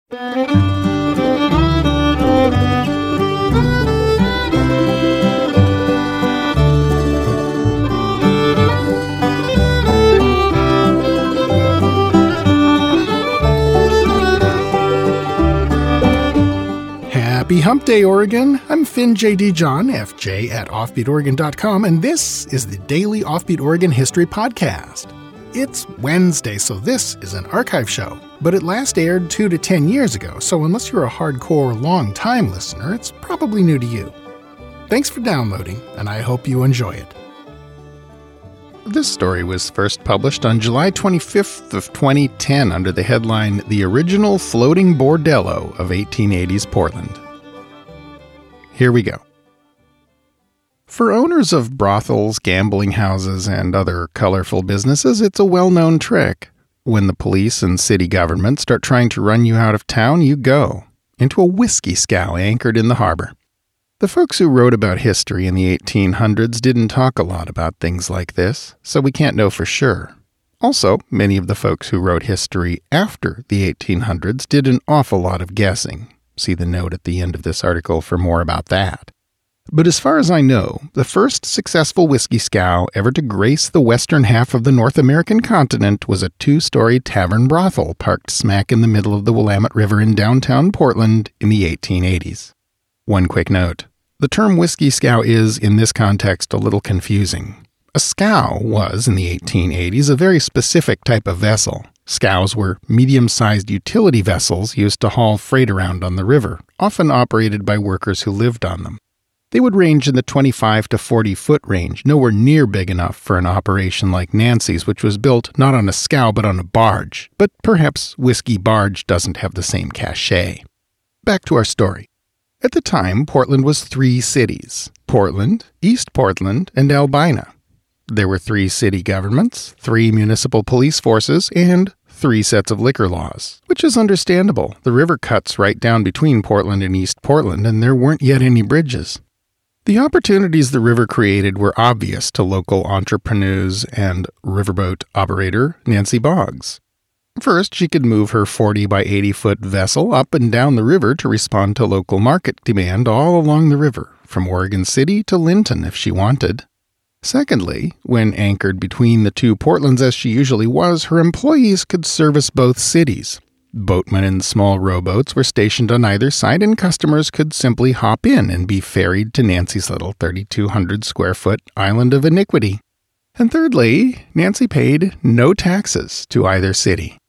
Happy Hump Day, Oregon! I'm Finn J.D. John, FJ at OffbeatOregon.com, and this is the Daily Offbeat Oregon History Podcast. It's Wednesday, so this is an archive show, but it last aired 2 to 10 years ago, so unless you're a hardcore, long-time listener, it's probably new to you. Thanks for downloading, and I hope you enjoy it. This story was first published on July 25th of 2010 under the headline The Original Floating Bordello of 1880s Portland. Here we go. For owners of brothels, gambling houses, and other colorful businesses, it's a well-known trick. When the police and city government start trying to run you out of town, you go into a whiskey scow anchored in the harbor. The folks who wrote about history in the 1800s didn't talk a lot about things like this, so we can't know for sure. Also, many of the folks who wrote history after the 1800s did an awful lot of guessing. See the note at the end of this article for more about that. But as far as I know, the first successful whiskey scow ever to grace the western half of the North American continent was a 2-story tavern brothel parked smack in the middle of the Willamette River in downtown Portland in the 1880s. One quick note. The term whiskey scow is, in this context, a little confusing. A scow was, in the 1880s, a very specific type of vessel. Scows were medium-sized utility vessels used to haul freight around on the river, often operated by workers who lived on them. They would range in the 25 to 40-foot range, nowhere near big enough for an operation like Nancy's, which was built not on a scow but on a barge. But perhaps Whiskey Barge doesn't have the same cachet. Back to our story. At the time, Portland was 3 cities: Portland, East Portland, and Albina. There were 3 city governments, 3 municipal police forces, and 3 sets of liquor laws, which is understandable. The river cuts right down between Portland and East Portland, and there weren't yet any bridges. The opportunities the river created were obvious to local entrepreneurs and riverboat operator Nancy Boggs. First, she could move her 40 by 80-foot vessel up and down the river to respond to local market demand all along the river, from Oregon City to Linton if she wanted. Secondly, when anchored between the 2 Portlands as she usually was, her employees could service both cities. Boatmen in small rowboats were stationed on either side, and customers could simply hop in and be ferried to Nancy's little 3,200-square-foot island of iniquity. And thirdly, Nancy paid no taxes to either city.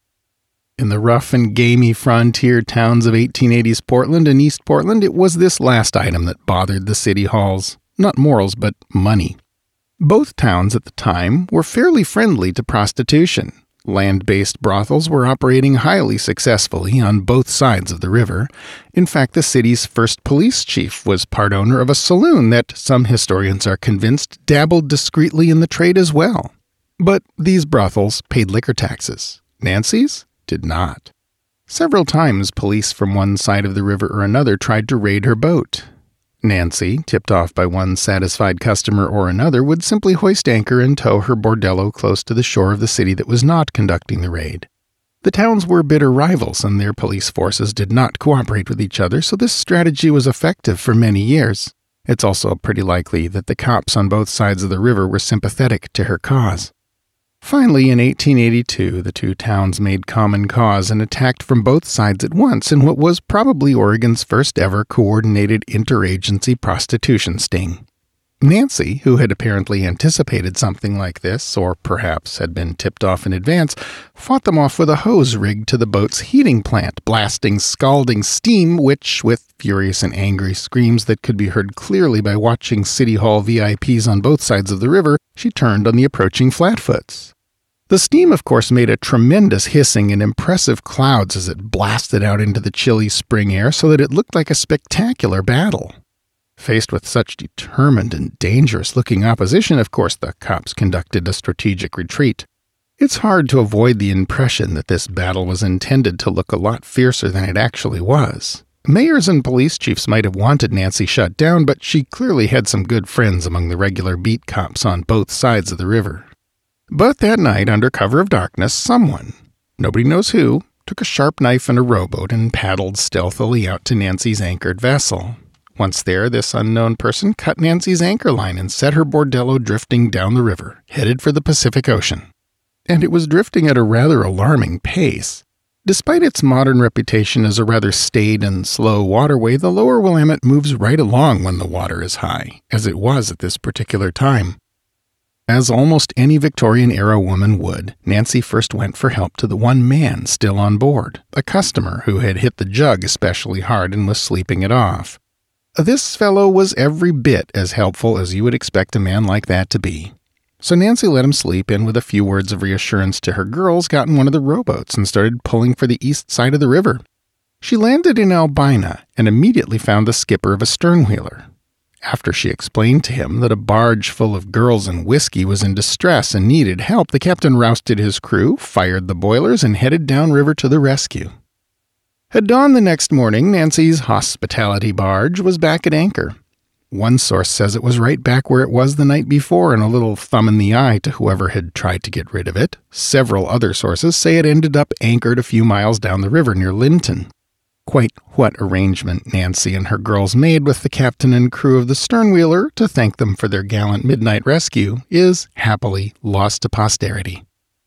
In the rough and gamey frontier towns of 1880s Portland and East Portland, it was this last item that bothered the city halls. Not morals, but money. Both towns at the time were fairly friendly to prostitution. Land-based brothels were operating highly successfully on both sides of the river. In fact, the city's first police chief was part owner of a saloon that, some historians are convinced, dabbled discreetly in the trade as well. But these brothels paid liquor taxes. Nancy's did not. Several times, police from one side of the river or another tried to raid her boat. Nancy, tipped off by one satisfied customer or another, would simply hoist anchor and tow her bordello close to the shore of the city that was not conducting the raid. The towns were bitter rivals, and their police forces did not cooperate with each other, so this strategy was effective for many years. It's also pretty likely that the cops on both sides of the river were sympathetic to her cause. Finally, in 1882, the 2 towns made common cause and attacked from both sides at once in what was probably Oregon's first ever coordinated interagency prostitution sting. Nancy, who had apparently anticipated something like this, or perhaps had been tipped off in advance, fought them off with a hose rigged to the boat's heating plant, blasting scalding steam which, with furious and angry screams that could be heard clearly by watching City Hall VIPs on both sides of the river, she turned on the approaching Flatfoots. The steam, of course, made a tremendous hissing and impressive clouds as it blasted out into the chilly spring air so that it looked like a spectacular battle. Faced with such determined and dangerous-looking opposition, of course, the cops conducted a strategic retreat. It's hard to avoid the impression that this battle was intended to look a lot fiercer than it actually was. Mayors and police chiefs might have wanted Nancy shut down, but she clearly had some good friends among the regular beat cops on both sides of the river. But that night, under cover of darkness, someone, nobody knows who, took a sharp knife and a rowboat and paddled stealthily out to Nancy's anchored vessel. Once there, this unknown person cut Nancy's anchor line and set her bordello drifting down the river, headed for the Pacific Ocean. And it was drifting at a rather alarming pace. Despite its modern reputation as a rather staid and slow waterway, the lower Willamette moves right along when the water is high, as it was at this particular time. As almost any Victorian-era woman would, Nancy first went for help to the one man still on board, a customer who had hit the jug especially hard and was sleeping it off. This fellow was every bit as helpful as you would expect a man like that to be. So Nancy let him sleep and with a few words of reassurance to her girls got in one of the rowboats and started pulling for the east side of the river. She landed in Albina and immediately found the skipper of a sternwheeler. After she explained to him that a barge full of girls and whiskey was in distress and needed help, the captain rousted his crew, fired the boilers, and headed downriver to the rescue. At dawn the next morning, Nancy's hospitality barge was back at anchor. One source says it was right back where it was the night before and a little thumb in the eye to whoever had tried to get rid of it. Several other sources say it ended up anchored a few miles down the river near Linton. Quite what arrangement Nancy and her girls made with the captain and crew of the sternwheeler to thank them for their gallant midnight rescue is happily lost to posterity.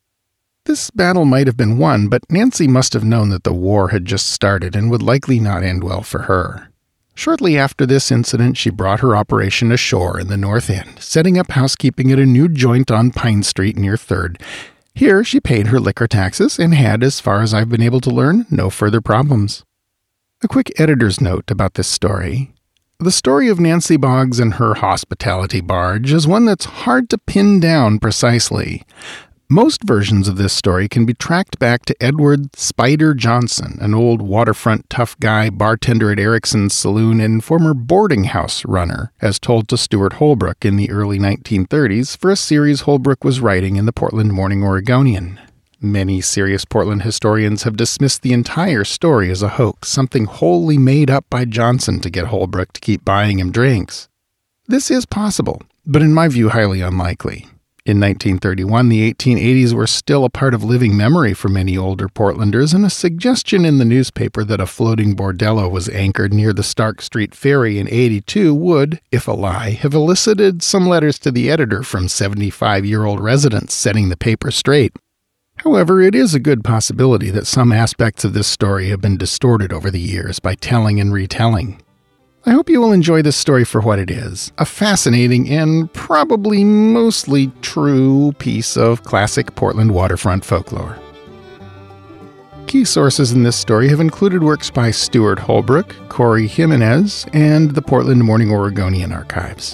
This battle might have been won, but Nancy must have known that the war had just started and would likely not end well for her. Shortly after this incident, she brought her operation ashore in the North End, setting up housekeeping at a new joint on Pine Street near 3rd. Here, she paid her liquor taxes and had, as far as I've been able to learn, no further problems. A quick editor's note about this story. The story of Nancy Boggs and her hospitality barge is one that's hard to pin down precisely. Most versions of this story can be tracked back to Edward Spider Johnson, an old waterfront tough guy, bartender at Erickson's Saloon and former boarding house runner, as told to Stuart Holbrook in the early 1930s for a series Holbrook was writing in the Portland Morning Oregonian. Many serious Portland historians have dismissed the entire story as a hoax, something wholly made up by Johnson to get Holbrook to keep buying him drinks. This is possible, but in my view highly unlikely. In 1931, the 1880s were still a part of living memory for many older Portlanders, and a suggestion in the newspaper that a floating bordello was anchored near the Stark Street Ferry in 82 would, if a lie, have elicited some letters to the editor from 75-year-old residents setting the paper straight. However, it is a good possibility that some aspects of this story have been distorted over the years by telling and retelling. I hope you will enjoy this story for what it is, a fascinating and probably mostly true piece of classic Portland waterfront folklore. Key sources in this story have included works by Stuart Holbrook, Corey Jimenez, and the Portland Morning Oregonian archives.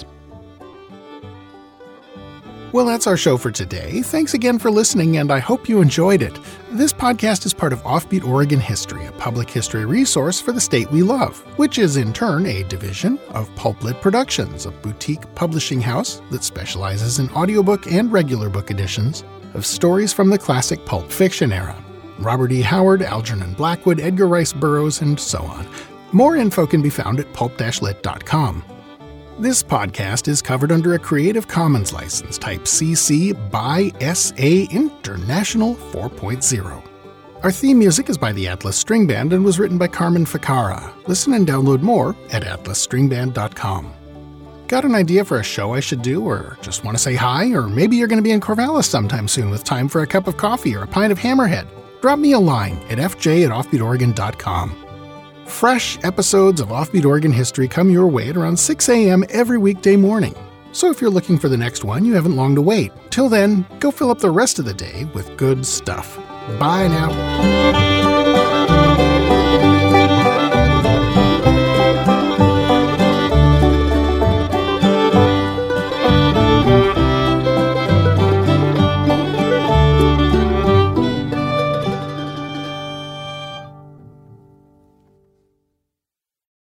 Well, that's our show for today. Thanks again for listening, and I hope you enjoyed it. This podcast is part of Offbeat Oregon History, a public history resource for the state we love, which is in turn a division of Pulplit Productions, a boutique publishing house that specializes in audiobook and regular book editions of stories from the classic pulp fiction era. Robert E. Howard, Algernon Blackwood, Edgar Rice Burroughs, and so on. More info can be found at pulp-lit.com. This podcast is covered under a Creative Commons license type CC by SA International 4.0. Our theme music is by the Atlas String Band and was written by Carmen Ficara. Listen and download more at atlasstringband.com. Got an idea for a show I should do, or just want to say hi, or maybe you're going to be in Corvallis sometime soon with time for a cup of coffee or a pint of Hammerhead? Drop me a line at fj@offbeatoregon.com. Fresh episodes of Offbeat Oregon History come your way at around 6 a.m. every weekday morning. So if you're looking for the next one, you haven't long to wait. Till then, go fill up the rest of the day with good stuff. Bye now.